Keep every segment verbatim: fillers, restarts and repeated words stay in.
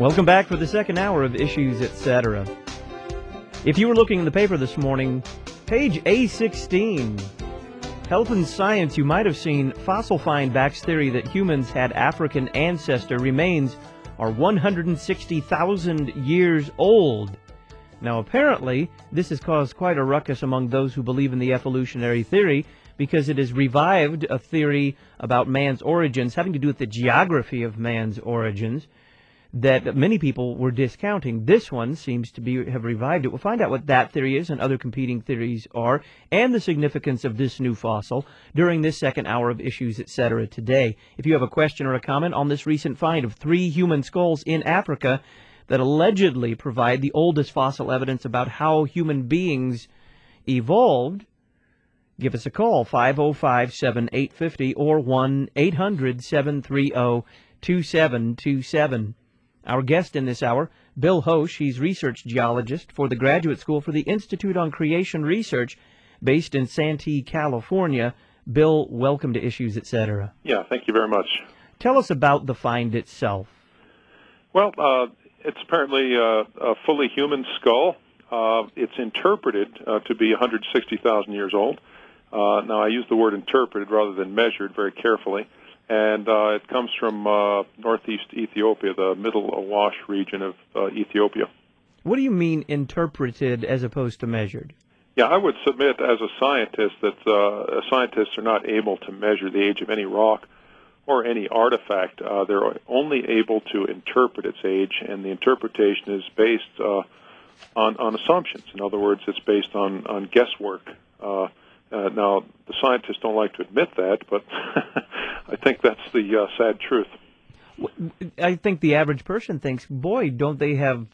Welcome back for the second hour of Issues, et cetera. If you were looking in the paper this morning, page A sixteen, Health and Science, you might have seen fossil find backs theory that humans had African ancestor remains are one hundred sixty thousand years old. Now, apparently, this has caused quite a ruckus among those who believe in the evolutionary theory because it has revived a theory about man's origins having to do with the geography of man's origins that many people were discounting. This one seems to be have revived it. We'll find out what that theory is and other competing theories are and the significance of this new fossil during this second hour of Issues, et cetera today. If you have a question or a comment on this recent find of three human skulls in Africa that allegedly provide the oldest fossil evidence about how human beings evolved, give us a call, five oh five, seven eight five oh or one eight hundred, seven three oh, two seven two seven. Our guest in this hour, Bill Hosch. He's research geologist for the Graduate School for the Institute on Creation Research based in Santee, California. Bill, welcome to Issues, et cetera. Yeah, thank you very much. Tell us about the find itself. Well, uh, it's apparently uh, a fully human skull. Uh, it's interpreted uh, to be one hundred sixty thousand years old. Uh, now, I use the word interpreted rather than measured very carefully. And uh, it comes from uh, northeast Ethiopia, the middle Awash region of uh, Ethiopia. What do you mean interpreted as opposed to measured? Yeah, I would submit as a scientist that uh, scientists are not able to measure the age of any rock or any artifact. Uh, they're only able to interpret its age, and the interpretation is based uh, on, on assumptions. In other words, it's based on, on guesswork. Uh, uh, now, the scientists don't like to admit that, but I think that's the uh, sad truth. I think the average person thinks, boy, don't they have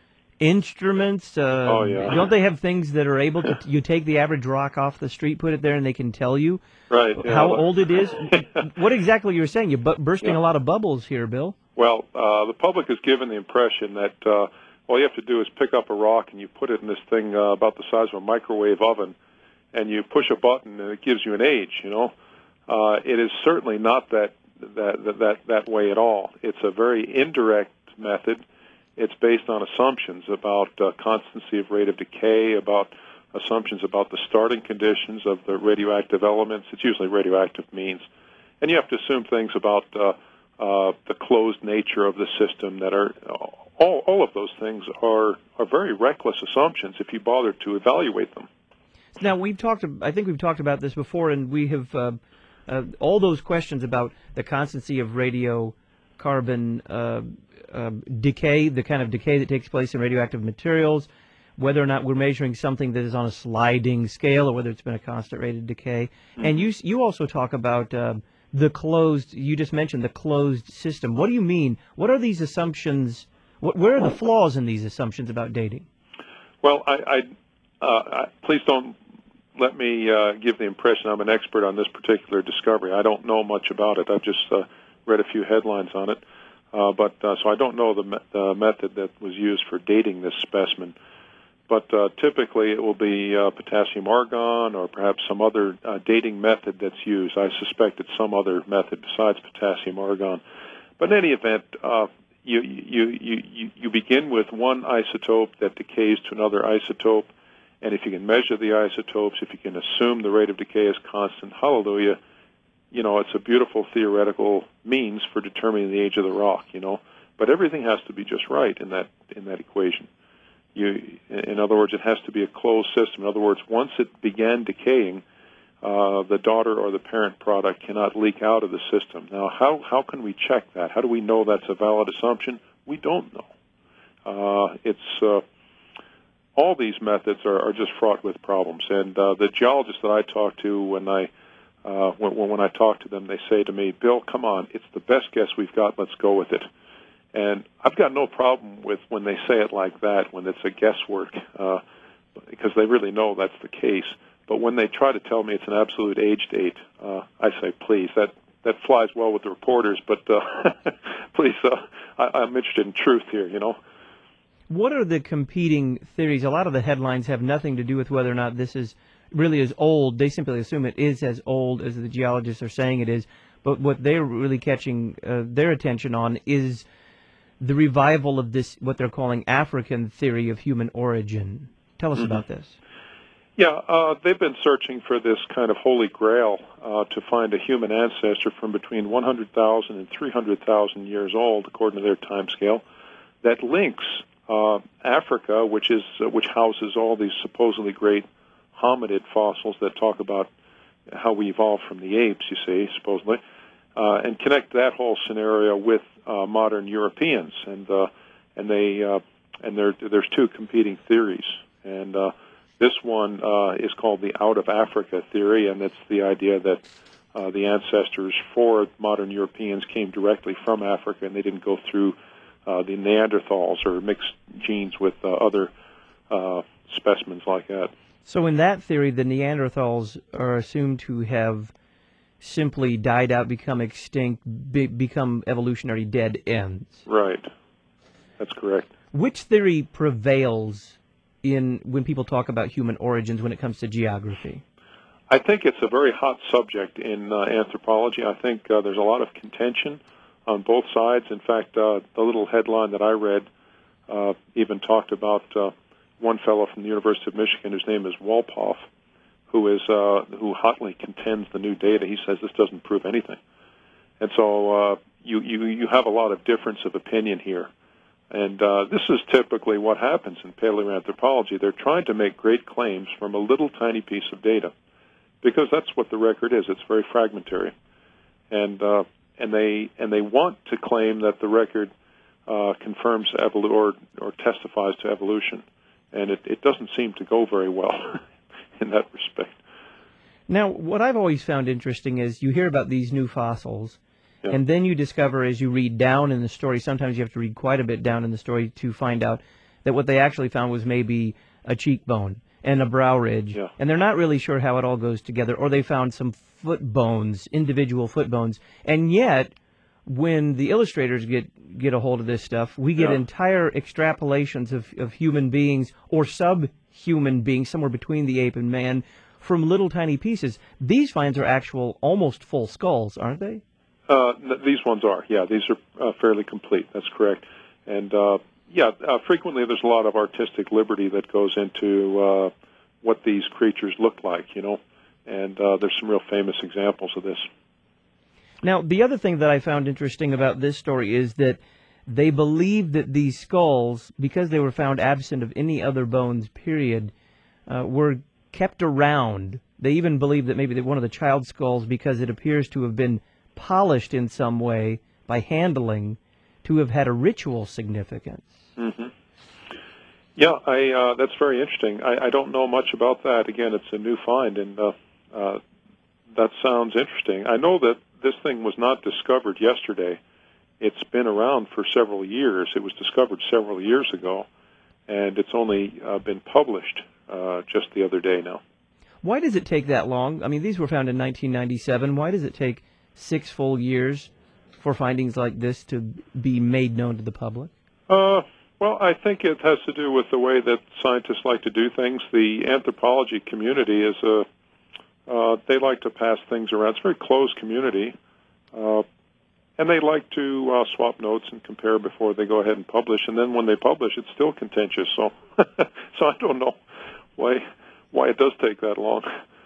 instruments? Uh, oh, yeah. Don't they have things that are able to, you take the average rock off the street, put it there, and they can tell you right, yeah, how well, old it is? What exactly you're saying? You're bu- bursting yeah. a lot of bubbles here, Bill. Well, uh, the public is given the impression that uh, all you have to do is pick up a rock and you put it in this thing uh, about the size of a microwave oven, and you push a button and it gives you an age, you know. Uh, it is certainly not that, that that that way at all. It's a very indirect method. It's based on assumptions about uh, constancy of rate of decay, about assumptions about the starting conditions of the radioactive elements. It's usually radioactive means. And you have to assume things about uh, uh, the closed nature of the system that are, all, all of those things are, are very reckless assumptions if you bother to evaluate them. Now, we've talked, I think we've talked about this before, and we have, uh, uh, all those questions about the constancy of radiocarbon uh, uh, decay, the kind of decay that takes place in radioactive materials, whether or not we're measuring something that is on a sliding scale or whether it's been a constant rate of decay. Mm-hmm. And you you also talk about uh, the closed, you just mentioned the closed system. What do you mean? What are these assumptions, what, where are the flaws in these assumptions about dating? Well, I, I, uh, I please don't let me uh, give the impression I'm an expert on this particular discovery. I don't know much about it. I've just uh, read a few headlines on it. Uh, but uh, so I don't know the, me- the method that was used for dating this specimen. But uh, typically it will be uh, potassium argon or perhaps some other uh, dating method that's used. I suspect it's some other method besides potassium argon. But in any event, uh, you, you, you, you, you begin with one isotope that decays to another isotope. And if you can measure the isotopes, if you can assume the rate of decay is constant, hallelujah, you know, it's a beautiful theoretical means for determining the age of the rock, you know. But everything has to be just right in that in that equation. You, in other words, it has to be a closed system. In other words, once it began decaying, uh, the daughter or the parent product cannot leak out of the system. Now, how how can we check that? How do we know that's a valid assumption? We don't know. Uh, it's uh, all these methods are, are just fraught with problems. And uh, the geologists that I talk to, when I uh, when, when I talk to them, they say to me, "Bill, come on, it's the best guess we've got. Let's go with it." And I've got no problem with when they say it like that, when it's a guesswork, uh, because they really know that's the case. But when they try to tell me it's an absolute age date, uh, I say, please, that, that flies well with the reporters, but uh, please, uh, I, I'm interested in truth here, you know. What are the competing theories? A lot of the headlines have nothing to do with whether or not this is really as old. They simply assume it is as old as the geologists are saying it is. But what they're really catching uh, their attention on is the revival of this, what they're calling African theory of human origin. Tell us Mm-hmm. about this. Yeah, uh, they've been searching for this kind of holy grail uh, to find a human ancestor from between one hundred thousand and three hundred thousand years old, according to their time scale, that links uh, Africa, which is uh, which houses all these supposedly great hominid fossils that talk about how we evolved from the apes, you see, supposedly, uh, and connect that whole scenario with uh, modern Europeans. And uh, and they uh, and there there's two competing theories, and uh, this one uh, is called the out of Africa theory, and it's the idea that uh, the ancestors for modern Europeans came directly from Africa, and they didn't go through uh, the Neanderthals or mixed genes with uh, other uh, specimens like that. So in that theory, the Neanderthals are assumed to have simply died out, become extinct, be, become evolutionary dead ends. Right. That's correct. Which theory prevails in when people talk about human origins when it comes to geography? I think it's a very hot subject in uh, anthropology. I think uh, there's a lot of contention on both sides. In fact, uh, the little headline that I read uh, even talked about uh, one fellow from the University of Michigan whose name is Wolpoff, who is uh, who hotly contends the new data. He says this doesn't prove anything, and so uh, you you you have a lot of difference of opinion here. And uh, this is typically what happens in paleoanthropology. They're trying to make great claims from a little tiny piece of data, because that's what the record is. It's very fragmentary, and uh, and they and they want to claim that the record uh, confirms evolu- or or testifies to evolution, and it, it doesn't seem to go very well in that respect. Now, what I've always found interesting is you hear about these new fossils. Yeah. And then you discover as you read down in the story, sometimes you have to read quite a bit down in the story to find out that what they actually found was maybe a cheekbone and a brow ridge. Yeah. And they're not really sure how it all goes together. Or they found some foot bones, individual foot bones. And yet, when the illustrators get, get a hold of this stuff, we get Yeah. entire extrapolations of, of human beings or subhuman beings, somewhere between the ape and man, from little tiny pieces. These finds are actual, almost full skulls, aren't they? Uh, these ones are, yeah. These are uh, fairly complete. That's correct. And uh, yeah, uh, frequently there's a lot of artistic liberty that goes into uh, what these creatures look like, you know. And uh, there's some real famous examples of this. Now, the other thing that I found interesting about this story is that they believe that these skulls, because they were found absent of any other bones, period, uh, were kept around. They even believe that maybe they're one of the child skulls because it appears to have been polished in some way by handling to have had a ritual significance. Mm-hmm. Yeah, I, uh, that's very interesting. I, I don't know much about that. Again, it's a new find, and uh, uh, that sounds interesting. I know that this thing was not discovered yesterday. It's been around for several years. It was discovered several years ago, and it's only uh, been published uh, just the other day now. Why does it take that long? I mean, these were found in nineteen ninety-seven. Why does it take six full years for findings like this to be made known to the public? Uh, well, I think it has to do with the way that scientists like to do things. The anthropology community is a, uh, they like to pass things around. It's a very closed community, uh, and they like to uh, swap notes and compare before they go ahead and publish. And then when they publish, it's still contentious. So, so I don't know why why it does take that long.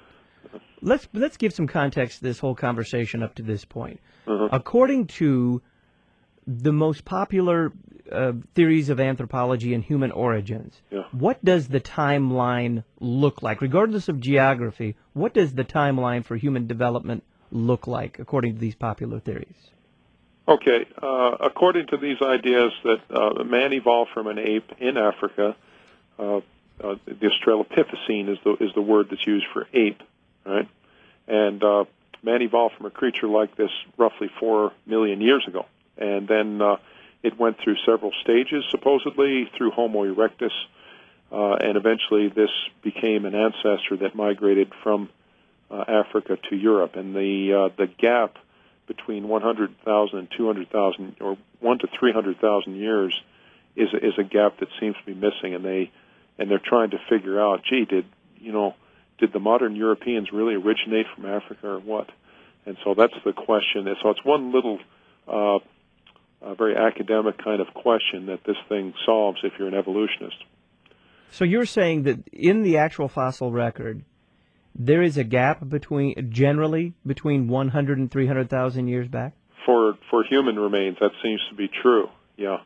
Let's let's give some context to this whole conversation up to this point. Uh-huh. According to the most popular uh, theories of anthropology and human origins, Yeah. what does the timeline look like? Regardless of geography, what does the timeline for human development look like, according to these popular theories? Okay. Uh, according to these ideas that uh, man evolved from an ape in Africa, uh, uh, the Australopithecine is the is the word that's used for ape, right? And uh, man evolved from a creature like this roughly four million years ago. And then uh, it went through several stages, supposedly through Homo erectus, uh, and eventually this became an ancestor that migrated from uh, Africa to Europe. And the uh, the gap between one hundred thousand and two hundred thousand, or one to three hundred thousand years, is a, is a gap that seems to be missing. And they and they're trying to figure out, gee, did you know, did the modern Europeans really originate from Africa or what? And so that's the question. So it's one little uh, a very academic kind of question that this thing solves if you're an evolutionist. So you're saying that in the actual fossil record, there is a gap between, generally, between one hundred and three hundred thousand years back? For for human remains, that seems to be true, yeah.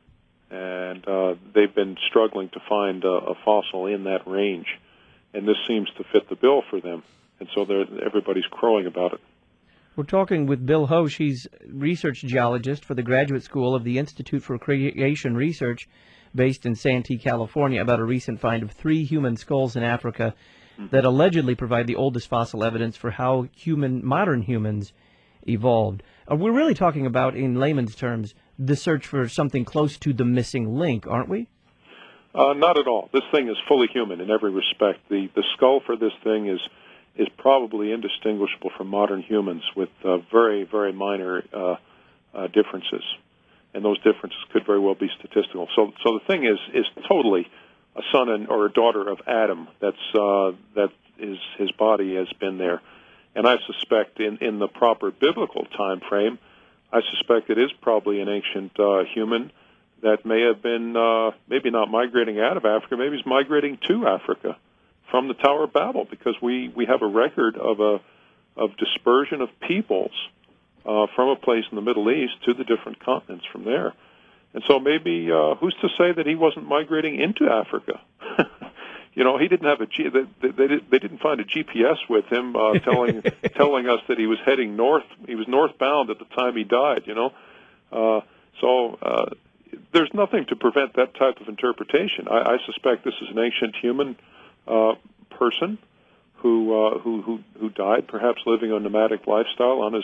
And uh, they've been struggling to find a, a fossil in that range, and this seems to fit the bill for them. And so they're- everybody's crowing about it. We're talking with Bill Hosch. He's research geologist for the Graduate School of the Institute for Creation Research based in Santee, California, about a recent find of three human skulls in Africa that allegedly provide the oldest fossil evidence for how human, modern humans evolved. Uh, we're really talking about, in layman's terms, the search for something close to the missing link, aren't we? Uh, not at all. This thing is fully human in every respect. The the skull for this thing is is probably indistinguishable from modern humans with uh, very, very minor uh, uh, differences. And those differences could very well be statistical. So so the thing is is totally a son and, or a daughter of Adam. That's uh, that is his body has been there. And I suspect in, in the proper biblical time frame, I suspect it is probably an ancient uh, human that may have been uh, maybe not migrating out of Africa, maybe he's migrating to Africa from the Tower of Babel, because we, we have a record of a of dispersion of peoples uh, from a place in the Middle East to the different continents from there. And so maybe uh, who's to say that he wasn't migrating into Africa? You know, he didn't have a G, they, they, they didn't find a G P S with him uh, telling telling us that he was heading north. He was northbound at the time he died. You know, uh, so uh, there's nothing to prevent that type of interpretation. I, I suspect this is an ancient human uh, person who uh, who who who died, perhaps living a nomadic lifestyle on his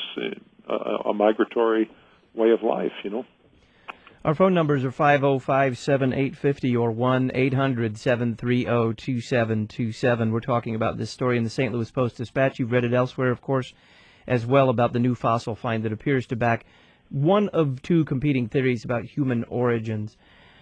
uh, a migratory way of life. You know. Our phone numbers are five oh five, seven eight five oh or one eight hundred, seven three oh, two seven two seven. We're talking about this story in the Saint Louis Post-Dispatch. You've read it elsewhere, of course, as well, about the new fossil find that appears to back one of two competing theories about human origins.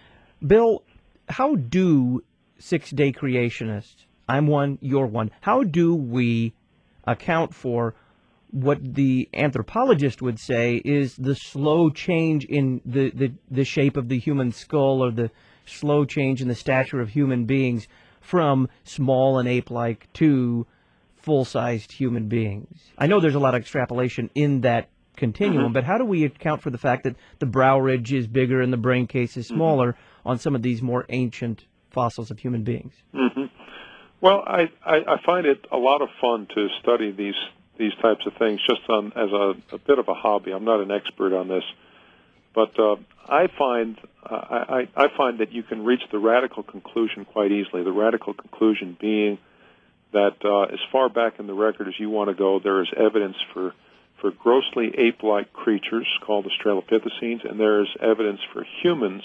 Bill, how do six-day creationists, I'm one, you're one, how do we account for what the anthropologist would say is the slow change in the, the, the shape of the human skull, or the slow change in the stature of human beings from small and ape-like to full-sized human beings? I know there's a lot of extrapolation in that continuum, mm-hmm. but how do we account for the fact that the brow ridge is bigger and the brain case is smaller mm-hmm. on some of these more ancient fossils of human beings? Mm-hmm. Well, I, I, I find it a lot of fun to study these these types of things just on, as a, a bit of a hobby. I'm not an expert on this, but uh, I find uh, I, I find that you can reach the radical conclusion quite easily. The radical conclusion being that uh, as far back in the record as you want to go, there is evidence for for grossly ape-like creatures called Australopithecines, and there is evidence for humans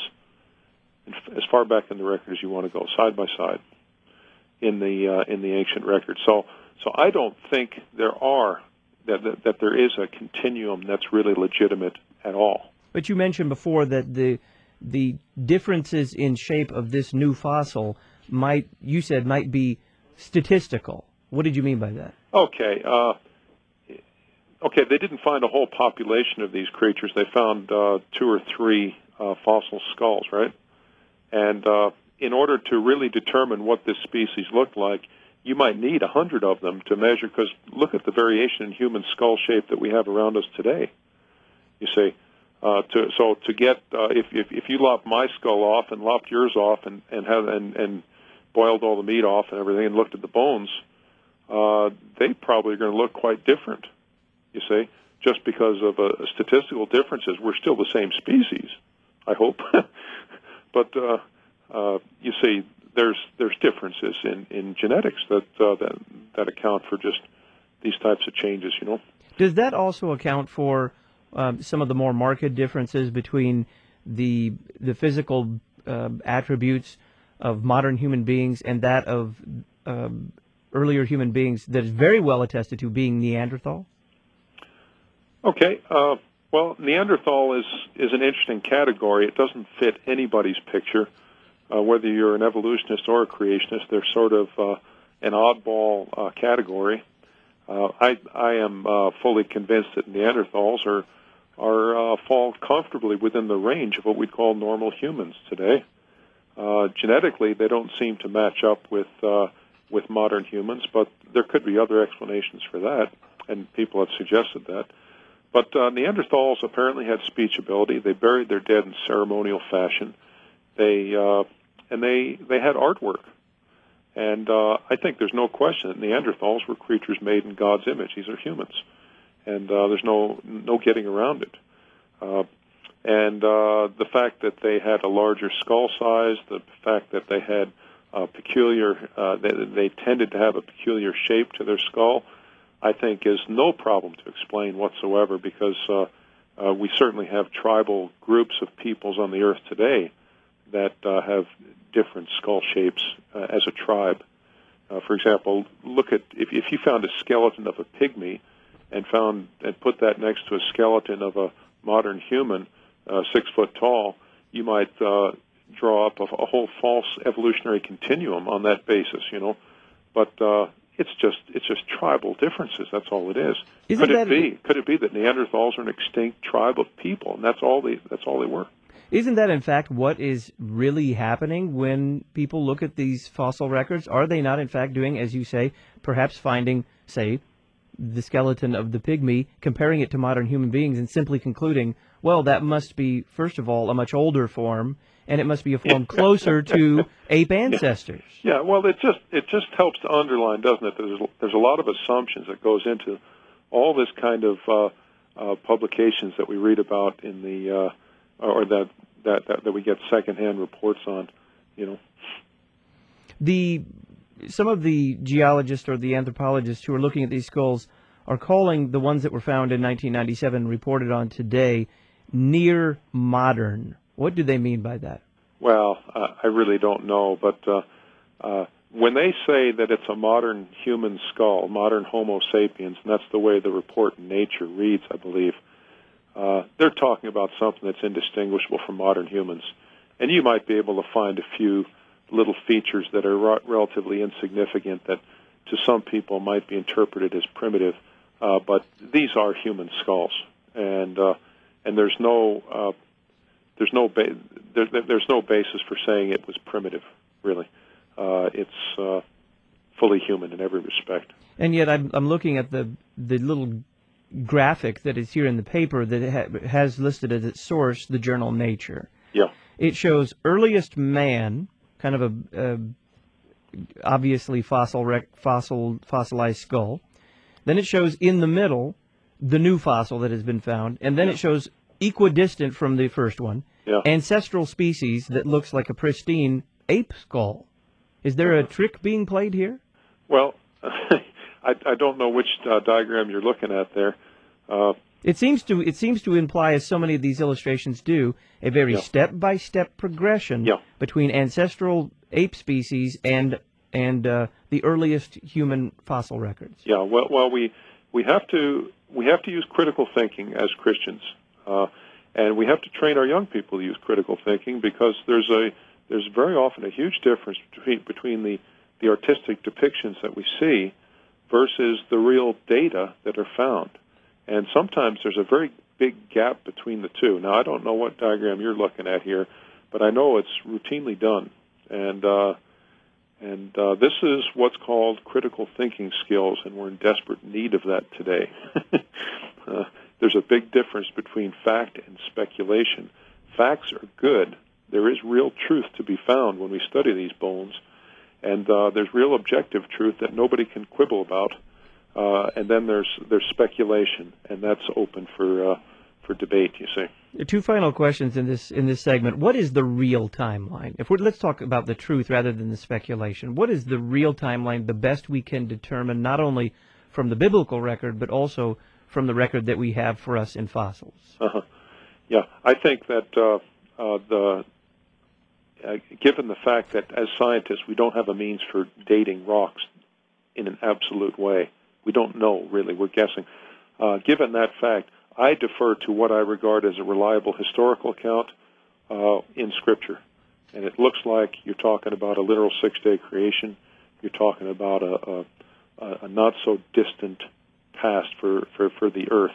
as far back in the record as you want to go, side by side in the uh, in the ancient record. So. So I don't think there are that, that that there is a continuum that's really legitimate at all. But you mentioned before that the the differences in shape of this new fossil might, you said, might be statistical. What did you mean by that? Okay. Uh, okay, they didn't find a whole population of these creatures. They found uh, two or three uh, fossil skulls, right? And uh, in order to really determine what this species looked like, you might need a hundred of them to measure, because look at the variation in human skull shape that we have around us today. You see, uh, to, so to get uh, if, if if you lopped my skull off and lopped yours off and and have and, and boiled all the meat off and everything and looked at the bones, uh, they probably are going to look quite different. You see, just because of uh, statistical differences, we're still the same species, I hope. But uh, uh, you see. There's there's differences in, in genetics that, uh, that that account for just these types of changes, you know. Does that also account for um, some of the more marked differences between the the physical uh, attributes of modern human beings and that of um, earlier human beings that is very well attested to being Neanderthal? Okay. Uh, well, Neanderthal is is an interesting category. It doesn't fit anybody's picture. Uh, whether you're an evolutionist or a creationist, they're sort of uh, an oddball uh, category. Uh, I, I am uh, fully convinced that Neanderthals are are uh, fall comfortably within the range of what we'd call normal humans today. Uh, genetically, they don't seem to match up with uh, with modern humans, but there could be other explanations for that, and people have suggested that. But uh, Neanderthals apparently had speech ability. They buried their dead in ceremonial fashion. They uh, and they they had artwork. And uh, I think there's no question that Neanderthals were creatures made in God's image. These are humans, and uh, there's no no getting around it. Uh, and uh, the fact that they had a larger skull size, the fact that they had uh, peculiar, uh, they, they tended to have a peculiar shape to their skull, I think is no problem to explain whatsoever, because uh, uh, we certainly have tribal groups of peoples on the earth today that uh, have different skull shapes uh, as a tribe. Uh, for example, look at if, if you found a skeleton of a pygmy and found and put that next to a skeleton of a modern human, uh, six foot tall, you might uh, draw up a, a whole false evolutionary continuum on that basis, you know. But uh, it's just it's just tribal differences. That's all it is. Isn't Could it that be? Could it be that Neanderthals are an extinct tribe of people, and that's all they that's all they were? Isn't that, in fact, what is really happening when people look at these fossil records? Are they not, in fact, doing, as you say, perhaps finding, say, the skeleton of the pygmy, comparing it to modern human beings, and simply concluding, well, that must be, first of all, a much older form, and it must be a form closer to ape ancestors? Yeah. yeah, well, it just it just helps to underline, doesn't it? There's there's a lot of assumptions that goes into all this kind of uh, uh, publications that we read about in the uh, or that, that that that we get secondhand reports on, you know. The some of the geologists or the anthropologists who are looking at these skulls are calling the ones that were found in nineteen ninety-seven, reported on today, near modern. What do they mean by that? Well, uh, I really don't know, but uh, uh, when they say that it's a modern human skull, modern Homo sapiens, and that's the way the report in Nature reads, I believe, uh, they're talking about something that's indistinguishable from modern humans. And you might be able to find a few little features that are re- relatively insignificant that to some people might be interpreted as primitive, uh, but these are human skulls, and uh, and there's no uh, there's no ba- there, there's no basis for saying it was primitive. Really, uh, it's uh, fully human in every respect. And yet, I'm I'm looking at the the little graphic that is here in the paper that ha- has listed as its source the journal Nature. Yeah, it shows earliest man, kind of a, a obviously fossil rec- fossil fossilized skull. Then it shows in the middle the new fossil that has been found, and then yeah. it shows equidistant from the first one, yeah. ancestral species that looks like a pristine ape skull. Is there a trick being played here? Well, I, I don't know which uh, diagram you're looking at there. Uh, It seems to it seems to imply, as so many of these illustrations do, a very Yeah. step-by-step progression Yeah. between ancestral ape species and and uh, the earliest human fossil records. Yeah, well, well, we we have to we have to use critical thinking as Christians, uh, and we have to train our young people to use critical thinking, because there's a there's very often a huge difference between between the the artistic depictions that we see versus the real data that are found, and sometimes there's a very big gap between the two. Now, I don't know what diagram you're looking at here, but I know it's routinely done, and uh, And uh, this is what's called critical thinking skills, and we're in desperate need of that today. uh, there's a big difference between fact and speculation. Facts are good. There is real truth to be found when we study these bones, and uh, there's real objective truth that nobody can quibble about. Uh, and then there's there's speculation, and that's open for uh, for debate, you see. Two final questions in this in this segment. What is the real timeline? If we're, let's talk about the truth rather than the speculation. What is the real timeline, the best we can determine, not only from the biblical record, but also from the record that we have for us in fossils? Uh-huh. Yeah, I think that uh, uh, the uh, given the fact that as scientists we don't have a means for dating rocks in an absolute way, we don't know really. We're guessing. Uh, given that fact, I defer to what I regard as a reliable historical account uh, in Scripture. And it looks like you're talking about a literal six-day creation. You're talking about a, a, a not-so-distant past for, for, for the earth.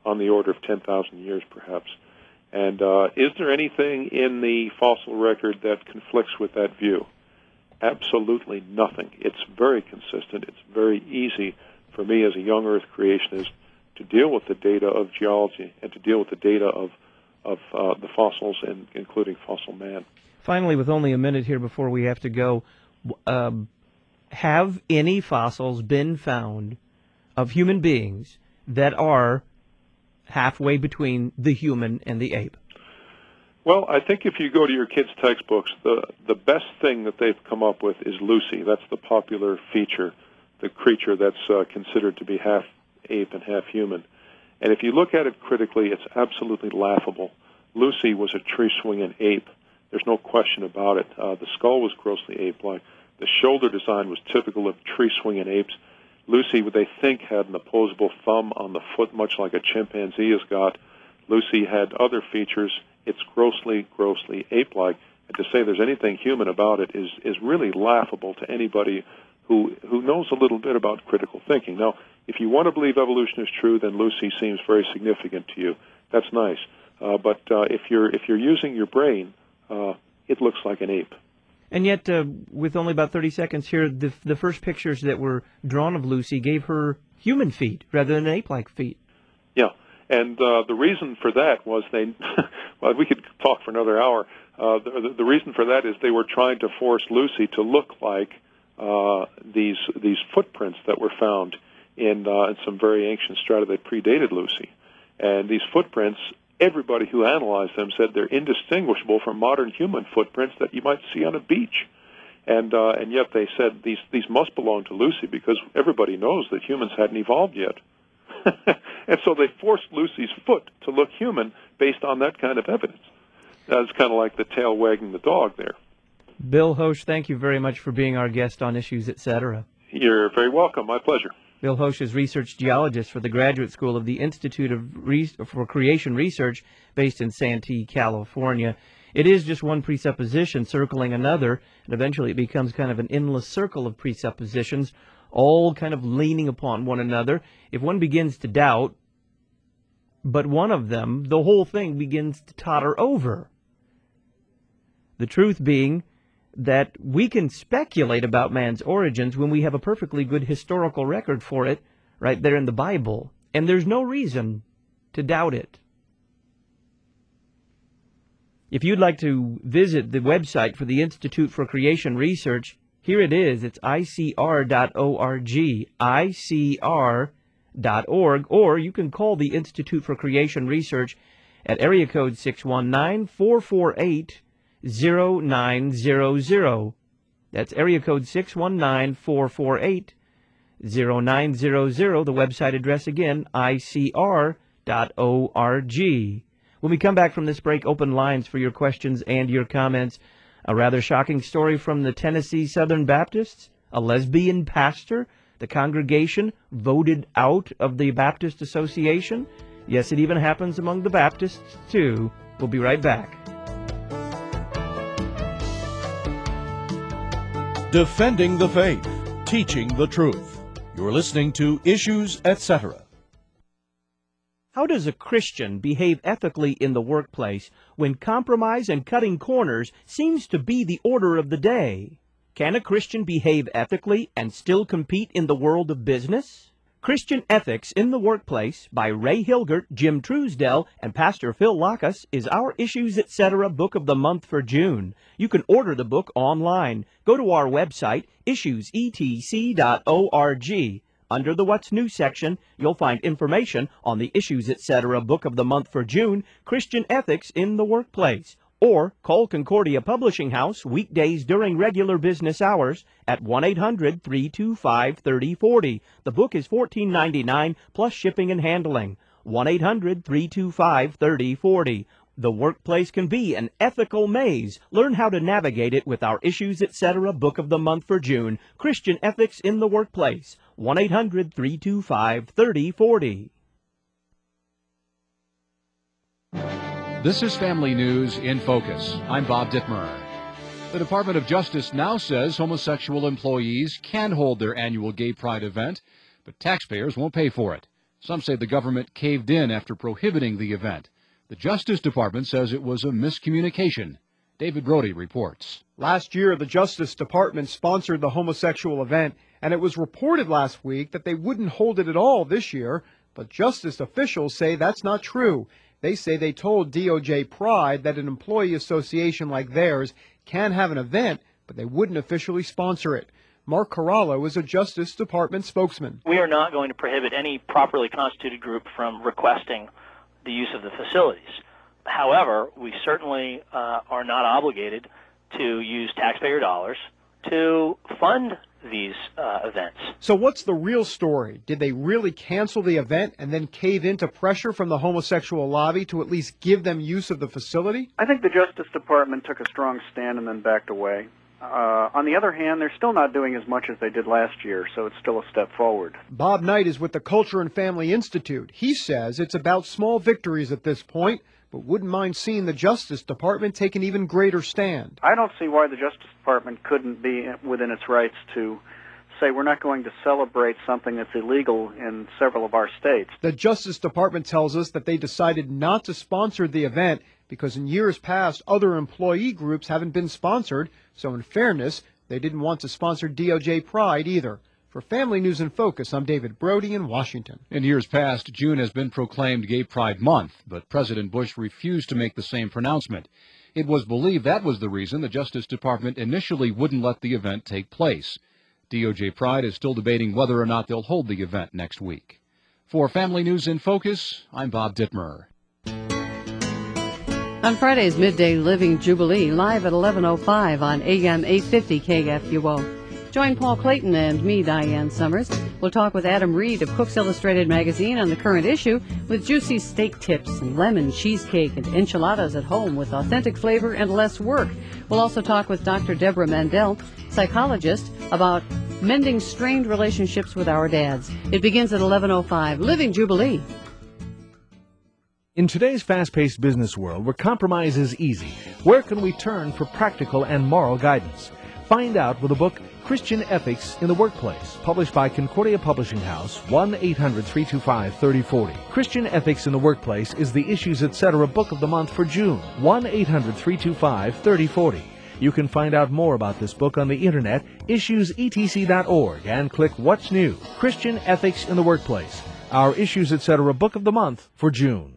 on the order of ten thousand years, perhaps. And uh, is there anything in the fossil record that conflicts with that view? Absolutely nothing. It's very consistent. It's very easy for me as a young Earth creationist to deal with the data of geology and to deal with the data of, of uh, the fossils, and including fossil man. Finally, with only a minute here before we have to go, um, have any fossils been found of human beings that are halfway between the human and the ape? Well, I think if you go to your kids' textbooks, the, the best thing that they've come up with is Lucy. That's the popular feature, the creature that's uh, considered to be half ape and half human. And if you look at it critically, it's absolutely laughable. Lucy was a tree-swinging ape. There's no question about it. Uh, the skull was grossly ape-like. The shoulder design was typical of tree-swinging apes. Lucy, what they think, had an opposable thumb on the foot, much like a chimpanzee has got. Lucy had other features. It's grossly, grossly ape-like. And to say there's anything human about it is, is really laughable to anybody who, who knows a little bit about critical thinking. Now, if you want to believe evolution is true, then Lucy seems very significant to you. That's nice. Uh, but uh, if you're if you're using your brain, uh, it looks like an ape. And yet, uh, with only about thirty seconds here, the, the first pictures that were drawn of Lucy gave her human feet rather than ape-like feet. Yeah, and uh, the reason for that was they, well, we could talk for another hour. Uh, the, the reason for that is they were trying to force Lucy to look like uh, these these footprints that were found in, uh, in some very ancient strata that predated Lucy. And these footprints, everybody who analyzed them said they're indistinguishable from modern human footprints that you might see on a beach. And uh, and yet they said these these must belong to Lucy because everybody knows that humans hadn't evolved yet. And so they forced Lucy's foot to look human based on that kind of evidence. That's kind of like the tail wagging the dog there. Bill Hosch, thank you very much for being our guest on Issues, et cetera. You're very welcome. My pleasure. Bill Hosch is research geologist for the Graduate School of the Institute of Re- for Creation Research based in Santee, California. It is just one presupposition circling another, and eventually it becomes kind of an endless circle of presuppositions, all kind of leaning upon one another. If one begins to doubt but one of them, the whole thing begins to totter over. The truth being that we can speculate about man's origins when we have a perfectly good historical record for it right there in the Bible, and there's no reason to doubt it. If you'd like to visit the website for the Institute for Creation Research, here it is. It's I C R dot org, I C R dot org, or you can call the Institute for Creation Research at area code six one nine, four four eight, zero nine zero zero. That's area code six one nine, four four eight, zero nine zero zero. The website address again, I C R dot org. When we come back from this break, open lines for your questions and your comments. A rather shocking story from the Tennessee Southern Baptists. A lesbian pastor, the congregation voted out of the Baptist Association. Yes, it even happens among the Baptists, too. We'll be right back. Defending the faith, teaching the truth. You're listening to Issues, et cetera. How does a Christian behave ethically in the workplace when compromise and cutting corners seems to be the order of the day? Can a Christian behave ethically and still compete in the world of business? Christian Ethics in the Workplace by Ray Hilgert, Jim Truesdell, and Pastor Phil Lackas is our Issues, et cetera book of the month for June. You can order the book online. Go to our website, issues e t c dot org. Under the What's New section, you'll find information on the Issues, et cetera book of the month for June, Christian Ethics in the Workplace. Or call Concordia Publishing House weekdays during regular business hours at one eight hundred, three two five, three oh four oh. The book is fourteen ninety-nine plus shipping and handling. one eight hundred, three two five, three oh four oh. The workplace can be an ethical maze. Learn how to navigate it with our Issues, et cetera book of the month for June, Christian Ethics in the Workplace. one eight hundred, three two five, three oh four oh. This is Family News in Focus. I'm Bob Dittmer. The Department of Justice now says homosexual employees can hold their annual Gay Pride event, but taxpayers won't pay for it. Some say the government caved in after prohibiting the event. The Justice Department says it was a miscommunication. David Brody reports. Last year, the Justice Department sponsored the homosexual event, and it was reported last week that they wouldn't hold it at all this year. But Justice officials say that's not true. They say they told D O J Pride that an employee association like theirs can have an event, but they wouldn't officially sponsor it. Mark Corallo is a Justice Department spokesman. We are not going to prohibit any properly constituted group from requesting the use of the facilities. However, we certainly uh, are not obligated to use taxpayer dollars to fund these uh, events. So what's the real story? Did they really cancel the event and then cave into pressure from the homosexual lobby to at least give them use of the facility? I think the Justice Department took a strong stand and then backed away. Uh, on the other hand, they're still not doing as much as they did last year, so it's still a step forward. Bob Knight is with the Culture and Family Institute. He says it's about small victories at this point, but wouldn't mind seeing the Justice Department take an even greater stand. I don't see why the Justice Department couldn't be within its rights to say we're not going to celebrate something that's illegal in several of our states. The Justice Department tells us that they decided not to sponsor the event because in years past, other employee groups haven't been sponsored, so in fairness, they didn't want to sponsor D O J Pride either. For Family News in Focus, I'm David Brody in Washington. In years past, June has been proclaimed Gay Pride Month, but President Bush refused to make the same pronouncement. It was believed that was the reason the Justice Department initially wouldn't let the event take place. D O J Pride is still debating whether or not they'll hold the event next week. For Family News in Focus, I'm Bob Dittmer. On Friday's Midday Living Jubilee, live at eleven oh five on A M eight fifty K F U O. Join Paul Clayton and me, Diane Summers. We'll talk with Adam Reed of Cook's Illustrated magazine on the current issue with juicy steak tips and lemon cheesecake and enchiladas at home with authentic flavor and less work. We'll also talk with Doctor Deborah Mandel, psychologist, about mending strained relationships with our dads. It begins at eleven oh five. Living Jubilee. In today's fast-paced business world where compromise is easy, where can we turn for practical and moral guidance? Find out with the book Christian Ethics in the Workplace, published by Concordia Publishing House, one eight hundred, three two five, three oh four oh. Christian Ethics in the Workplace is the Issues Etc. Book of the Month for June, one eight hundred, three two five, three oh four oh. You can find out more about this book on the internet, issues e t c dot org, and click What's New? Christian Ethics in the Workplace, our Issues Etc. Book of the Month for June.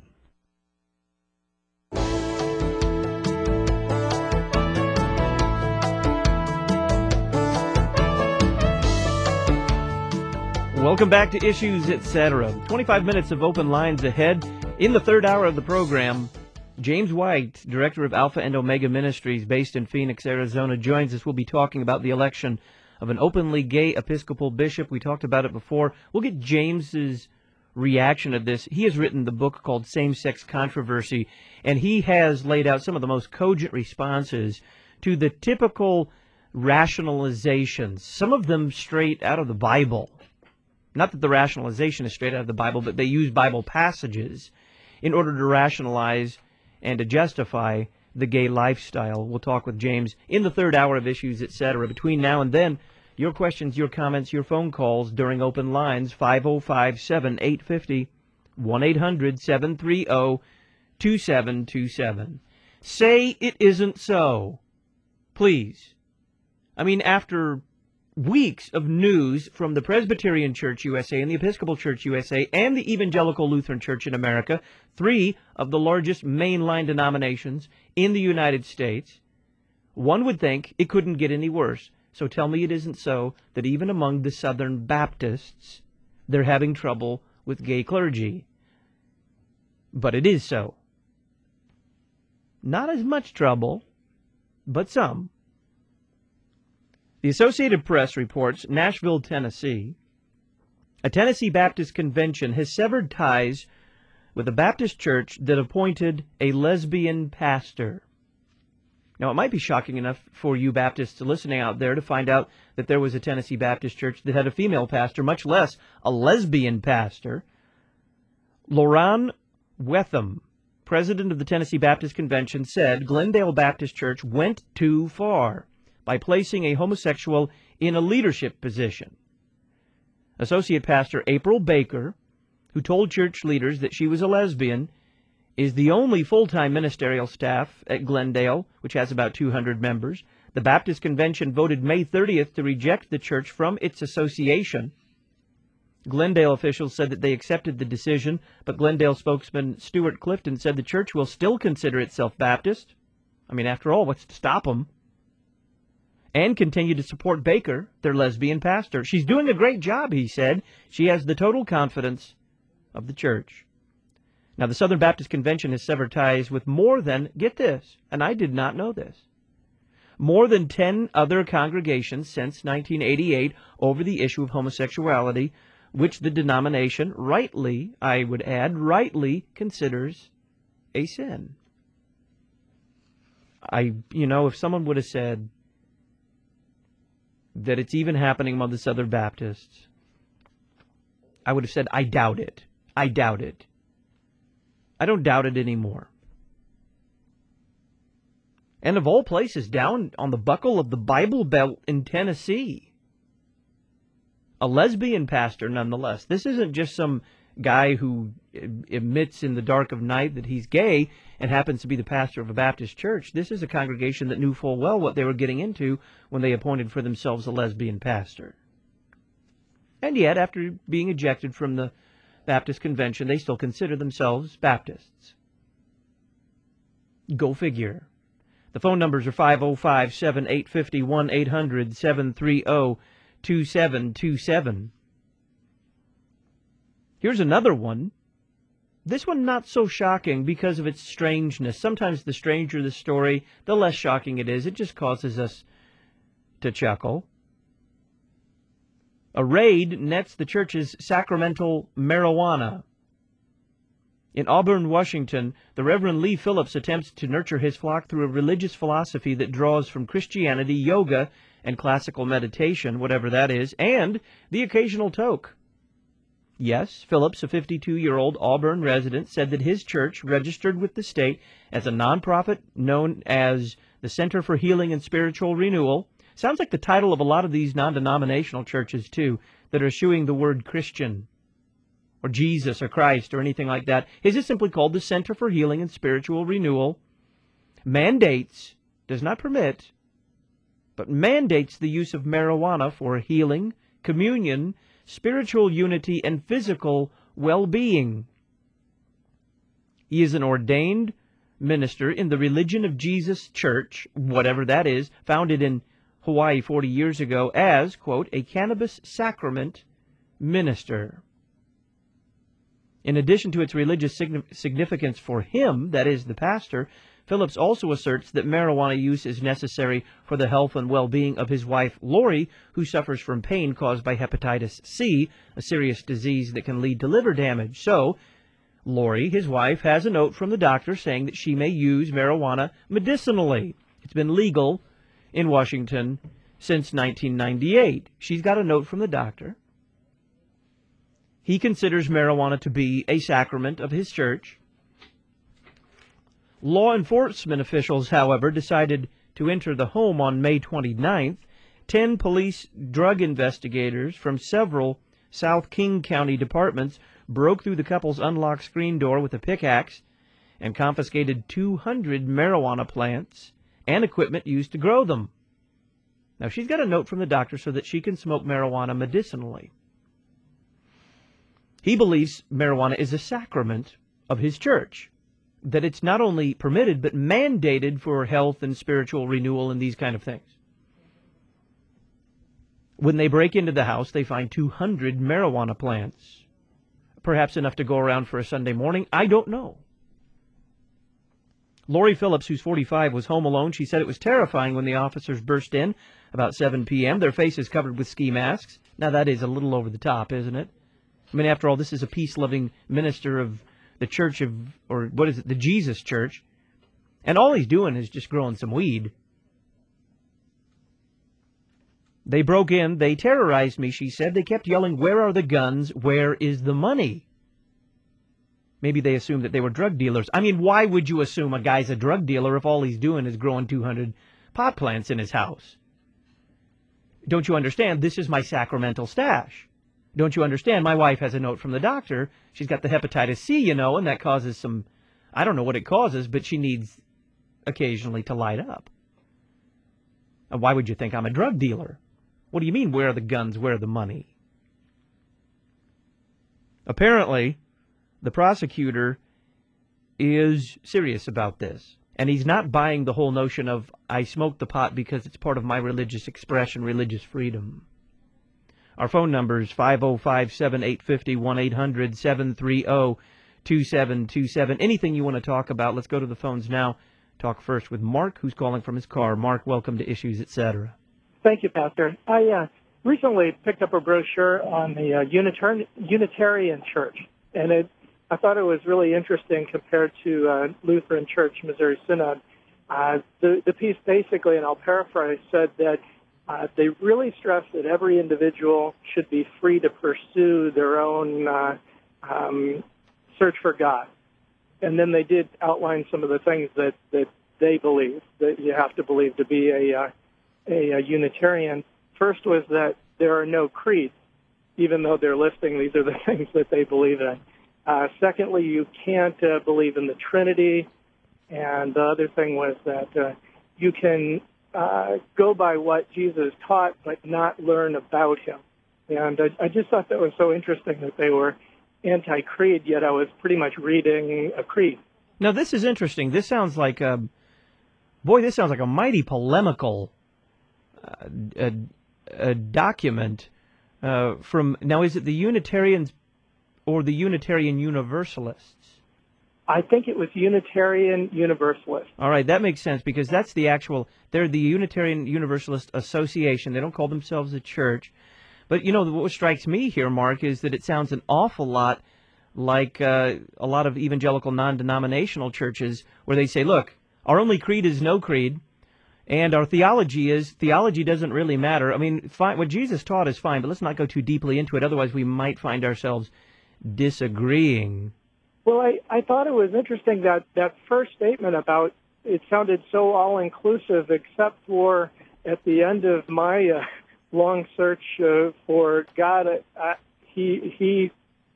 Welcome back to Issues Etc. twenty-five minutes of open lines ahead. In the third hour of the program, James White, director of Alpha and Omega Ministries based in Phoenix, Arizona, joins us. We'll be talking about the election of an openly gay Episcopal bishop. We talked about it before. We'll get James's reaction to this. He has written the book called Same-Sex Controversy, and he has laid out some of the most cogent responses to the typical rationalizations, some of them straight out of the Bible. Not that the rationalization is straight out of the Bible, but they use Bible passages in order to rationalize and to justify the gay lifestyle. We'll talk with James in the third hour of Issues, et cetera. Between now and then, your questions, your comments, your phone calls during open lines, five oh five, seven eight five oh, one eight hundred, seven three oh, two seven two seven. Say it isn't so. Please. I mean, after weeks of news from the Presbyterian Church U S A and the Episcopal Church U S A and the Evangelical Lutheran Church in America, three of the largest mainline denominations in the United States, one would think it couldn't get any worse. So tell me it isn't so that even among the Southern Baptists, they're having trouble with gay clergy. But it is so. Not as much trouble, but some. The Associated Press reports Nashville, Tennessee. A Tennessee Baptist convention has severed ties with a Baptist church that appointed a lesbian pastor. Now, it might be shocking enough for you Baptists listening out there to find out that there was a Tennessee Baptist church that had a female pastor, much less a lesbian pastor. Lauren Wetham, president of the Tennessee Baptist Convention, said Glendale Baptist Church went too far by placing a homosexual in a leadership position. Associate Pastor April Baker, who told church leaders that she was a lesbian, is the only full-time ministerial staff at Glendale, which has about two hundred members. The Baptist Convention voted May thirtieth to reject the church from its association. Glendale officials said that they accepted the decision, but Glendale spokesman Stuart Clifton said the church will still consider itself Baptist. I mean, after all, what's to stop them? And continue to support Baker, their lesbian pastor. She's doing a great job, he said. She has the total confidence of the church. Now, the Southern Baptist Convention has severed ties with more than, get this, and I did not know this, more than ten other congregations since nineteen eighty-eight over the issue of homosexuality, which the denomination rightly, I would add, rightly considers a sin. I, you know, if someone would have said that it's even happening among the Southern Baptists, I would have said, I doubt it. I doubt it. I don't doubt it anymore. And of all places, down on the buckle of the Bible Belt in Tennessee, a lesbian pastor nonetheless. This isn't just some guy who admits in the dark of night that he's gay and happens to be the pastor of a Baptist church. This is a congregation that knew full well what they were getting into when they appointed for themselves a lesbian pastor. And yet, after being ejected from the Baptist Convention, they still consider themselves Baptists. Go figure. The phone numbers are five oh five, seven eight five oh, one eight hundred, seven three oh, two seven two seven. Here's another one. This one not so shocking because of its strangeness. Sometimes the stranger the story, the less shocking it is. It just causes us to chuckle. A raid nets the church's sacramental marijuana. In Auburn, Washington, the Reverend Lee Phillips attempts to nurture his flock through a religious philosophy that draws from Christianity, yoga, and classical meditation, whatever that is, and the occasional toke. Yes, Phillips, a fifty-two-year-old Auburn resident, said that his church, registered with the state as a nonprofit known as the Center for Healing and Spiritual Renewal, sounds like the title of a lot of these non-denominational churches, too, that are eschewing the word Christian or Jesus or Christ or anything like that. His is simply called the Center for Healing and Spiritual Renewal. Mandates, does not permit, but mandates the use of marijuana for healing, communion, spiritual unity, and physical well-being. He is an ordained minister in the Religion of Jesus Church, whatever that is, founded in Hawaii forty years ago as, quote, a cannabis sacrament minister. In addition to its religious significance for him, that is, the pastor, Phillips also asserts that marijuana use is necessary for the health and well-being of his wife, Lori, who suffers from pain caused by hepatitis C, a serious disease that can lead to liver damage. So, Lori, his wife, has a note from the doctor saying that she may use marijuana medicinally. It's been legal in Washington since nineteen ninety-eight. She's got a note from the doctor. He considers marijuana to be a sacrament of his church. Law enforcement officials, however, decided to enter the home on May twenty-ninth. Ten police drug investigators from several South King County departments broke through the couple's unlocked screen door with a pickaxe and confiscated two hundred marijuana plants and equipment used to grow them. Now, she's got a note from the doctor so that she can smoke marijuana medicinally. He believes marijuana is a sacrament of his church, that it's not only permitted but mandated for health and spiritual renewal and these kind of things. When they break into the house, they find two hundred marijuana plants, perhaps enough to go around for a Sunday morning. I don't know. Lori Phillips, who's forty-five, was home alone. She said it was terrifying when the officers burst in about seven p.m. Their faces covered with ski masks. Now, that is a little over the top, isn't it? I mean, after all, this is a peace-loving minister of the church of, or what is it, the Jesus Church. And all he's doing is just growing some weed. They broke in. They terrorized me, she said. They kept yelling, "Where are the guns? Where is the money?" Maybe they assumed that they were drug dealers. I mean, why would you assume a guy's a drug dealer if all he's doing is growing two hundred pot plants in his house? Don't you understand? This is my sacramental stash. Don't you understand? My wife has a note from the doctor. She's got the hepatitis C, you know, and that causes some, I don't know what it causes, but she needs occasionally to light up. And why would you think I'm a drug dealer? What do you mean, where are the guns, where are the money? Apparently, the prosecutor is serious about this. And he's not buying the whole notion of, I smoke the pot because it's part of my religious expression, religious freedom. Our phone number is five oh five, seven eight five oh, one eight hundred, seven three zero, two seven two seven. Anything you want to talk about, let's go to the phones now. Talk first with Mark, who's calling from his car. Mark, welcome to Issues, et cetera. Thank you, Pastor. I uh, recently picked up a brochure on the uh, Unitar- Unitarian Church, and it, I thought it was really interesting compared to uh, Lutheran Church, Missouri Synod. Uh, the, the piece basically, and I'll paraphrase, said that uh, they really stress that every individual should be free to pursue their own uh, um, search for God. And then they did outline some of the things that, that they believe, that you have to believe to be a, uh, a, a Unitarian. First was that there are no creeds, even though they're listing these are the things that they believe in. Uh, secondly, you can't uh, believe in the Trinity. And the other thing was that uh, you can uh, go by what Jesus taught, but not learn about him. And I, I just thought that was so interesting that they were anti-creed, yet I was pretty much reading a creed. Now, this is interesting. This sounds like a, boy, this sounds like a mighty polemical uh, a, a document uh, from, now is it the Unitarians or the Unitarian Universalists? I think it was Unitarian Universalist. All right, that makes sense because that's the actual, they're the Unitarian Universalist Association. They don't call themselves a church. But, you know, what strikes me here, Mark, is that it sounds an awful lot like uh, a lot of evangelical non-denominational churches where they say, look, our only creed is no creed, and our theology is, theology doesn't really matter. I mean, fine, what Jesus taught is fine, but let's not go too deeply into it. Otherwise, we might find ourselves disagreeing. Well, I, I thought it was interesting that that first statement about it sounded so all-inclusive, except for at the end of my uh, long search uh, for God, uh, he he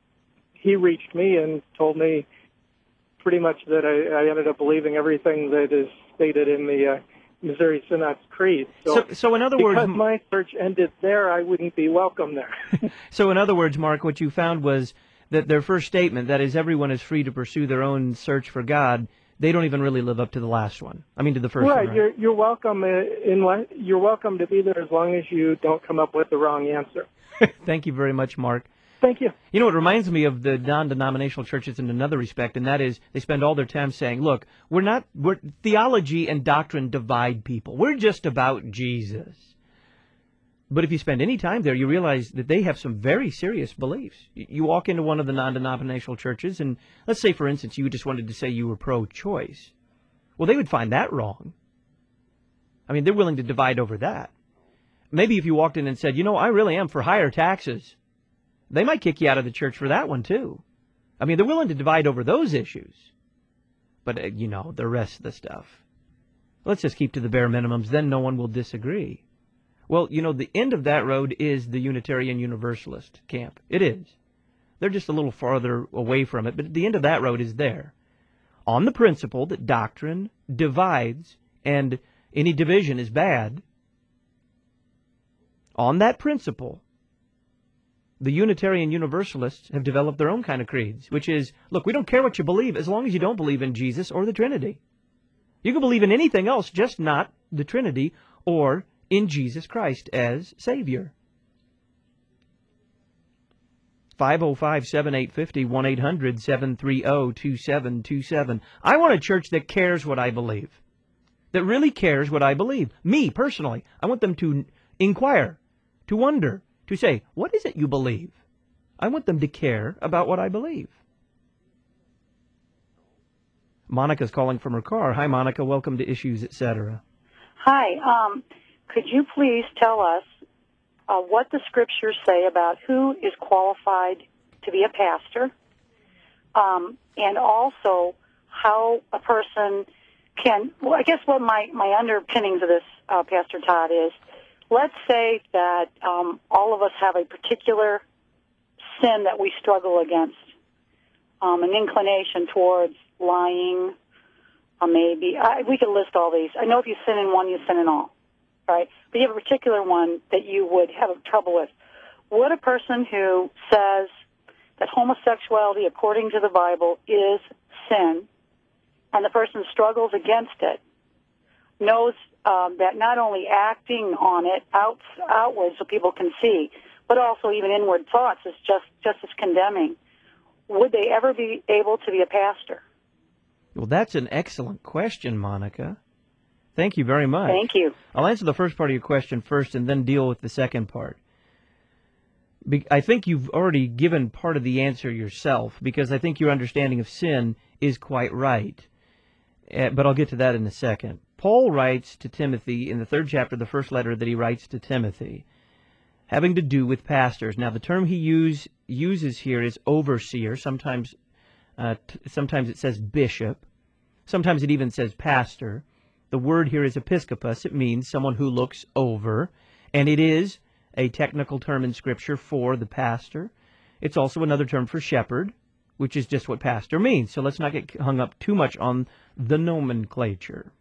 he reached me and told me pretty much that I, I ended up believing everything that is stated in the uh, Missouri Synod's Creed. So, so, so in other because words, because my search ended there, I wouldn't be welcome there. So in other words, Mark, what you found was that their first statement, that is, everyone is free to pursue their own search for God, they don't even really live up to the last one. I mean, to the first right, one. Right, you're you're welcome. In you're welcome to be there as long as you don't come up with the wrong answer. Thank you very much, Mark. Thank you. You know, it reminds me of the non-denominational churches in another respect, and that is they spend all their time saying, look, we're not, we're, theology and doctrine divide people. We're just about Jesus. But if you spend any time there, you realize that they have some very serious beliefs. You walk into one of the non-denominational churches, and let's say, for instance, you just wanted to say you were pro-choice. Well, they would find that wrong. I mean, they're willing to divide over that. Maybe if you walked in and said, you know, I really am for higher taxes, they might kick you out of the church for that one, too. I mean, they're willing to divide over those issues. But, uh, you know, the rest of the stuff. Let's just keep to the bare minimums, then no one will disagree. Well, you know, the end of that road is the Unitarian Universalist camp. It is. They're just a little farther away from it, but the end of that road is there. On the principle that doctrine divides and any division is bad, on that principle, the Unitarian Universalists have developed their own kind of creeds, which is, look, we don't care what you believe as long as you don't believe in Jesus or the Trinity. You can believe in anything else, just not the Trinity or in Jesus Christ as Savior. five oh five, seven eight five oh, one eight hundred, seven three zero, two seven two seven. I want a church that cares what I believe, that really cares what I believe. Me, personally, I want them to inquire, to wonder, to say, what is it you believe? I want them to care about what I believe. Monica's calling from her car. Hi, Monica. Welcome to Issues, et cetera. Hi. Um, could you please tell us uh, what the scriptures say about who is qualified to be a pastor, um, and also how a person can, well, I guess what my, my underpinnings of this, uh, Pastor Todd, is let's say that um, all of us have a particular sin that we struggle against? Um, an inclination towards lying, or maybe, I, we could list all these. I know if you sin in one, you sin in all, right? But you have a particular one that you would have trouble with. Would a person who says that homosexuality, according to the Bible, is sin, and the person struggles against it, knows um, that not only acting on it out, outward so people can see, but also even inward thoughts is just, just as condemning, would they ever be able to be a pastor? Well, that's an excellent question, Monica. Thank you very much. Thank you. I'll answer the first part of your question first and then deal with the second part. Be- I think you've already given part of the answer yourself, because I think your understanding of sin is quite right. Uh, but I'll get to that in a second. Paul writes to Timothy in the third chapter, the first letter that he writes to Timothy, having to do with pastors. Now, the term he use, uses here is overseer. Sometimes, uh, t- sometimes it says bishop. Sometimes it even says pastor. The word here is episkopos. It means someone who looks over, and it is a technical term in Scripture for the pastor. It's also another term for shepherd, which is just what pastor means. So let's not get hung up too much on the nomenclature.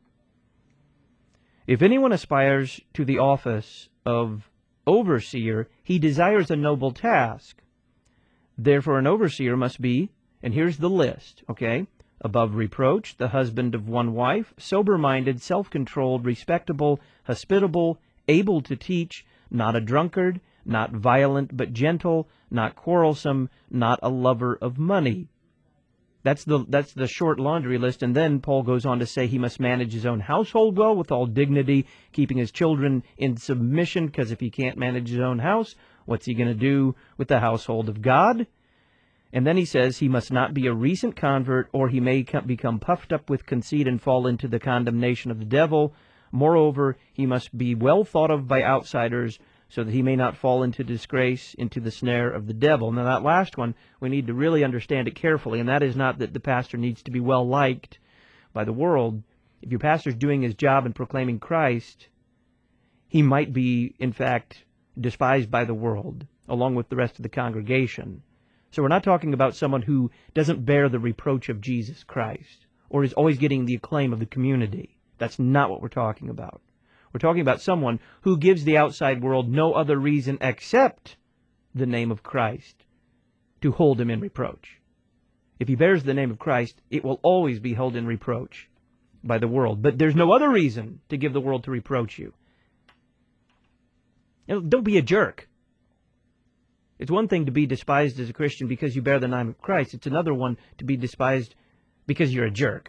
If anyone aspires to the office of overseer, he desires a noble task. Therefore, an overseer must be, and here's the list, okay? Above reproach, the husband of one wife, sober-minded, self-controlled, respectable, hospitable, able to teach, not a drunkard, not violent but gentle, not quarrelsome, not a lover of money. That's the that's the short laundry list, and then Paul goes on to say he must manage his own household well with all dignity, keeping his children in submission, because if he can't manage his own house, what's he going to do with the household of God? And then he says he must not be a recent convert, or he may become puffed up with conceit and fall into the condemnation of the devil. Moreover, he must be well thought of by outsiders, so that he may not fall into disgrace, into the snare of the devil. Now, that last one, we need to really understand it carefully, and that is not that the pastor needs to be well liked by the world. If your pastor's doing his job in proclaiming Christ, he might be, in fact, despised by the world, along with the rest of the congregation. So we're not talking about someone who doesn't bear the reproach of Jesus Christ, or is always getting the acclaim of the community. That's not what we're talking about. We're talking about someone who gives the outside world no other reason except the name of Christ to hold him in reproach. If he bears the name of Christ, it will always be held in reproach by the world. But there's no other reason to give the world to reproach you. You know, don't be a jerk. It's one thing to be despised as a Christian because you bear the name of Christ. It's another one to be despised because you're a jerk.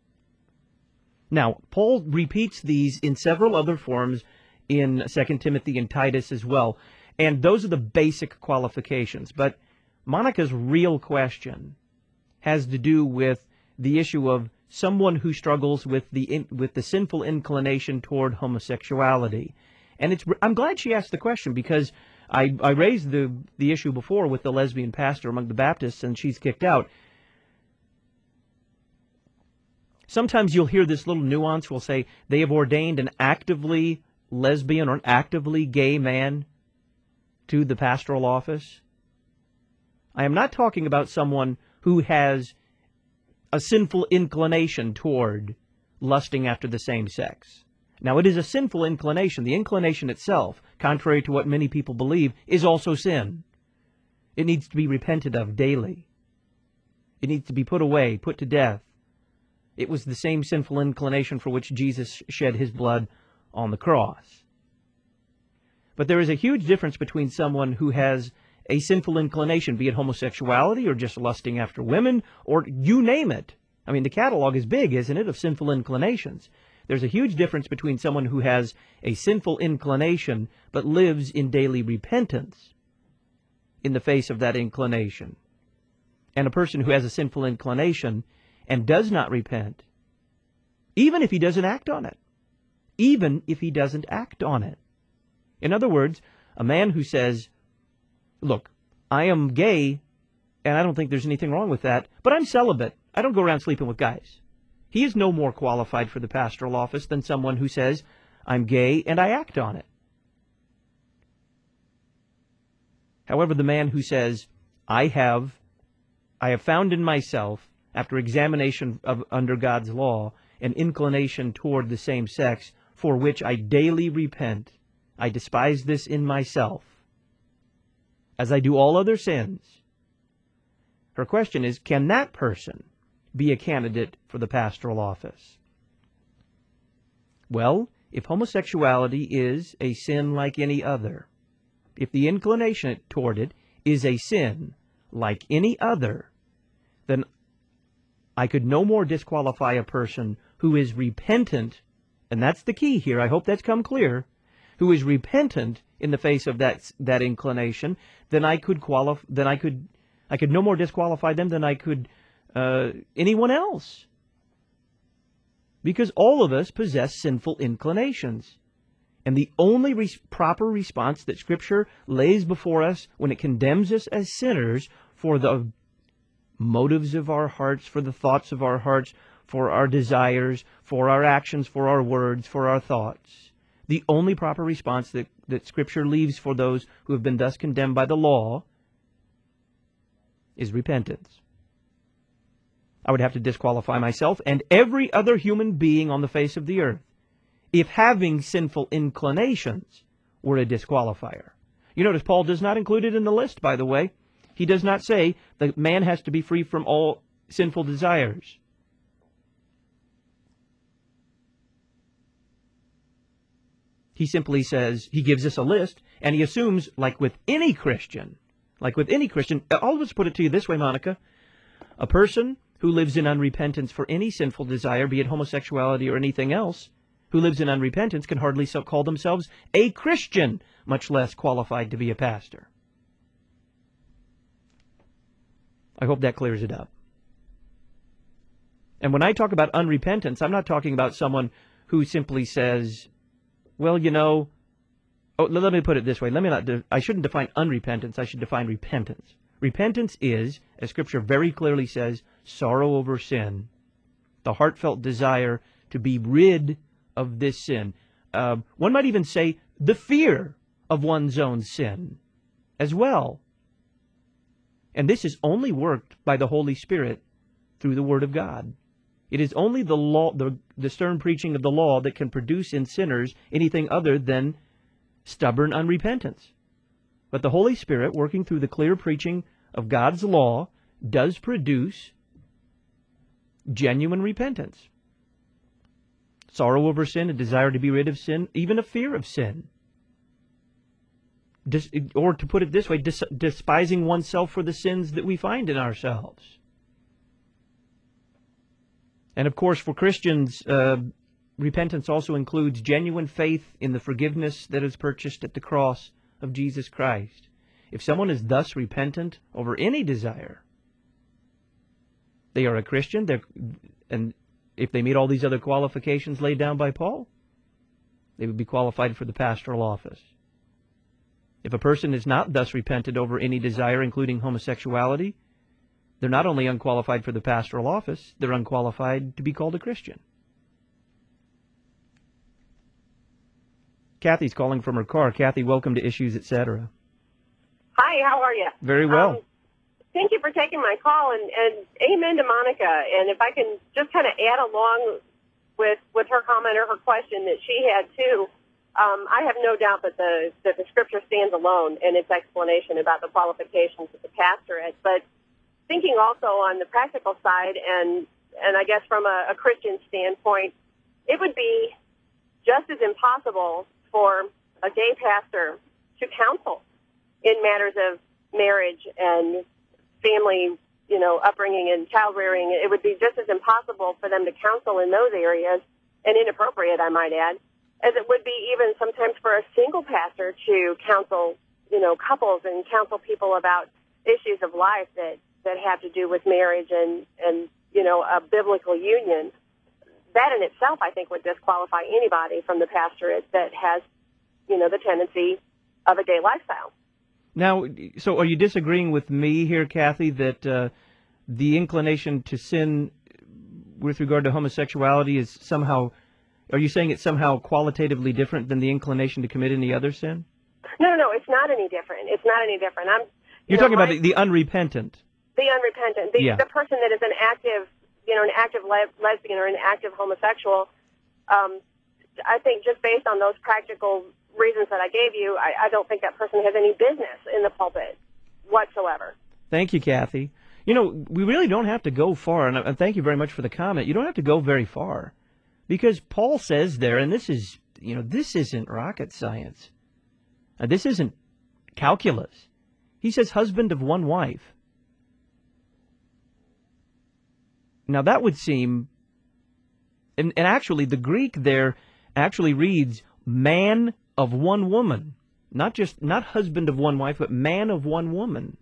Now, Paul repeats these in several other forms in Second Timothy and Titus as well, and those are the basic qualifications. But Monica's real question has to do with the issue of someone who struggles with the in, with the sinful inclination toward homosexuality. And it's I'm glad she asked the question, because I, I raised the, the issue before with the lesbian pastor among the Baptists, and she's kicked out. Sometimes you'll hear this little nuance. We'll say they have ordained an actively lesbian or an actively gay man to the pastoral office. I am not talking about someone who has a sinful inclination toward lusting after the same sex. Now, it is a sinful inclination. The inclination itself, contrary to what many people believe, is also sin. It needs to be repented of daily. It needs to be put away, put to death. It was the same sinful inclination for which Jesus shed his blood on the cross. But there is a huge difference between someone who has a sinful inclination, be it homosexuality or just lusting after women, or you name it. I mean, the catalog is big, isn't it, of sinful inclinations. There's a huge difference between someone who has a sinful inclination but lives in daily repentance in the face of that inclination, and a person who has a sinful inclination and does not repent, even if he doesn't act on it. Even if he doesn't act on it. In other words, a man who says, look, I am gay, and I don't think there's anything wrong with that, but I'm celibate. I don't go around sleeping with guys. He is no more qualified for the pastoral office than someone who says, I'm gay, and I act on it. However, the man who says, I have, I have found in myself, after examination of under God's law, an inclination toward the same sex, for which I daily repent, I despise this in myself, as I do all other sins. Her question is, can that person be a candidate for the pastoral office? Well, if homosexuality is a sin like any other, if the inclination toward it is a sin like any other, then I could no more disqualify a person who is repentant, and that's the key here, I hope that's come clear, who is repentant in the face of that that inclination, then I could qualify, then I could, I could no more disqualify them than I could uh, anyone else. Because all of us possess sinful inclinations. And the only res- proper response that Scripture lays before us when it condemns us as sinners for the motives of our hearts, for the thoughts of our hearts, for our desires, for our actions, for our words, for our thoughts, the only proper response that, that Scripture leaves for those who have been thus condemned by the law is repentance. I would have to disqualify myself and every other human being on the face of the earth if having sinful inclinations were a disqualifier. You notice Paul does not include it in the list, by the way. He does not say the man has to be free from all sinful desires. He simply says, he gives us a list, and he assumes, like with any Christian, like with any Christian, I'll just put it to you this way, Monica, a person who lives in unrepentance for any sinful desire, be it homosexuality or anything else, who lives in unrepentance can hardly so call themselves a Christian, much less qualified to be a pastor. I hope that clears it up. And when I talk about unrepentance, I'm not talking about someone who simply says, well, you know, oh, let me put it this way. Let me not. De- I shouldn't define unrepentance. I should define repentance. Repentance is, as Scripture very clearly says, sorrow over sin, the heartfelt desire to be rid of this sin. Uh, one might even say the fear of one's own sin as well. And this is only worked by the Holy Spirit through the Word of God. It is only the law, the, the stern preaching of the law that can produce in sinners anything other than stubborn unrepentance. But the Holy Spirit, working through the clear preaching of God's law, does produce genuine repentance. Sorrow over sin, a desire to be rid of sin, even a fear of sin. Dis- or to put it this way, dis- despising oneself for the sins that we find in ourselves. And of course, for Christians, uh, repentance also includes genuine faith in the forgiveness that is purchased at the cross of Jesus Christ. If someone is thus repentant over any desire, they are a Christian, they're, and if they meet all these other qualifications laid down by Paul, they would be qualified for the pastoral office. If a person is not thus repented over any desire, including homosexuality, they're not only unqualified for the pastoral office, they're unqualified to be called a Christian. Kathy's calling from her car. Kathy, welcome to Issues, et cetera. Hi, how are you? Very well. Um, thank you for taking my call, and, and amen to Monica. And if I can just kind of add along with, with her comment or her question that she had too, um, I have no doubt that the that the Scripture stands alone in its explanation about the qualifications of the pastorate. But thinking also on the practical side, and and I guess from a, a Christian standpoint, it would be just as impossible for a gay pastor to counsel in matters of marriage and family, you know, upbringing and child rearing. It would be just as impossible for them to counsel in those areas, and inappropriate, I might add, as it would be even sometimes for a single pastor to counsel, you know, couples and counsel people about issues of life that, that have to do with marriage and, and, you know, a biblical union. That in itself, I think, would disqualify anybody from the pastorate that has, you know, the tendency of a gay lifestyle. Now, so are you disagreeing with me here, Kathy, that uh, the inclination to sin with regard to homosexuality is somehow, are you saying it's somehow qualitatively different than the inclination to commit any other sin? No, no, no. It's not any different. It's not any different. I'm. You're you talking know, about my, the, the unrepentant. the unrepentant, the, Yeah. the person that is an active, you know, an active le- lesbian or an active homosexual. Um, I think just based on those practical reasons that I gave you, I, I don't think that person has any business in the pulpit whatsoever. Thank you, Kathy. You know, we really don't have to go far, and, and thank you very much for the comment. You don't have to go very far, because Paul says there, and this is, you know, this isn't rocket science. Uh, this isn't calculus. He says husband of one wife. Now that would seem, and, and actually the Greek there actually reads man of one woman. Not just, not husband of one wife, but man of one woman.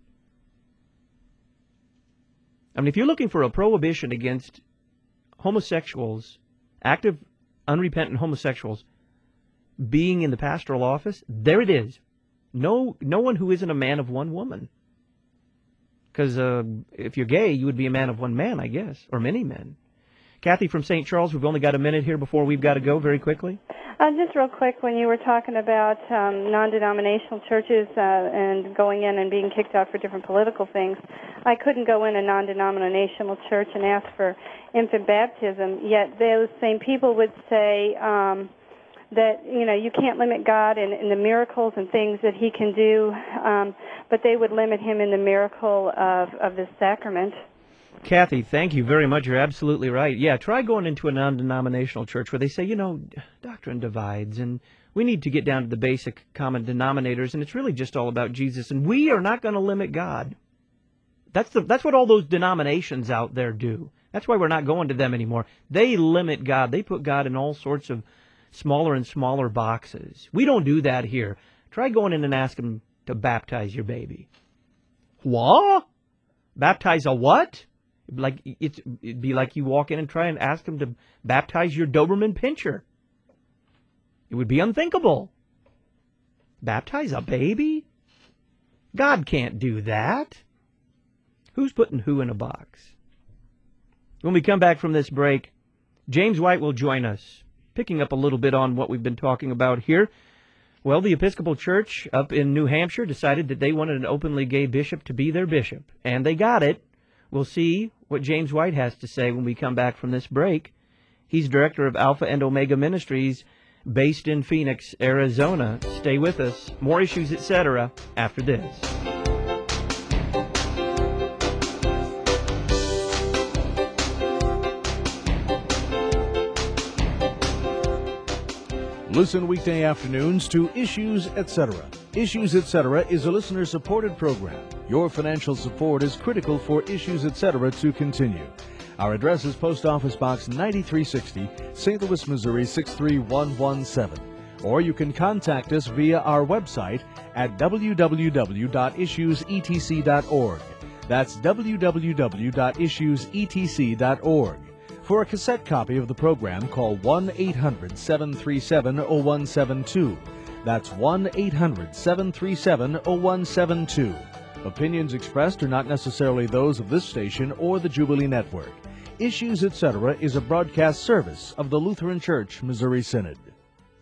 I mean, if you're looking for a prohibition against homosexuals, active, unrepentant homosexuals, being in the pastoral office, there it is. No, no one who isn't a man of one woman. Because uh, if you're gay, you would be a man of one man, I guess, or many men. Kathy from Saint Charles, we've only got a minute here before we've got to go very quickly. Uh, just real quick, when you were talking about um, non-denominational churches uh, and going in and being kicked out for different political things, I couldn't go in a non-denominational church and ask for infant baptism, yet those same people would say um, that, you know, you can't limit God in, in the miracles and things that he can do, um, but they would limit him in the miracle of, of the sacrament. Kathy, thank you very much. You're absolutely right. Yeah, try going into a non-denominational church where they say, you know, doctrine divides, and we need to get down to the basic common denominators, and it's really just all about Jesus, and we are not going to limit God. That's the that's what all those denominations out there do. That's why we're not going to them anymore. They limit God. They put God in all sorts of smaller and smaller boxes. We don't do that here. Try going in and ask them to baptize your baby. What? Baptize a what? Like it's, it'd be like you walk in and try and ask them to baptize your Doberman Pinscher. It would be unthinkable. Baptize a baby? God can't do that. Who's putting who in a box? When we come back from this break, James White will join us, picking up a little bit on what we've been talking about here. Well, the Episcopal Church up in New Hampshire decided that they wanted an openly gay bishop to be their bishop, and they got it. We'll see what James White has to say when we come back from this break. He's director of Alpha and Omega Ministries based in Phoenix, Arizona. Stay with us. More Issues, et cetera after this. Listen weekday afternoons to Issues, et cetera. Issues, et cetera is a listener-supported program. Your financial support is critical for Issues, et cetera to continue. Our address is Post Office Box ninety-three sixty, Saint Louis, Missouri six three one one seven. Or you can contact us via our website at w w w dot issues e t c dot org. That's w w w dot issues e t c dot org. For a cassette copy of the program, call one eight hundred seven three seven oh one seven two. That's one eight hundred seven three seven oh one seven two. Opinions expressed are not necessarily those of this station or the Jubilee Network. Issues, et cetera is a broadcast service of the Lutheran Church Missouri Synod.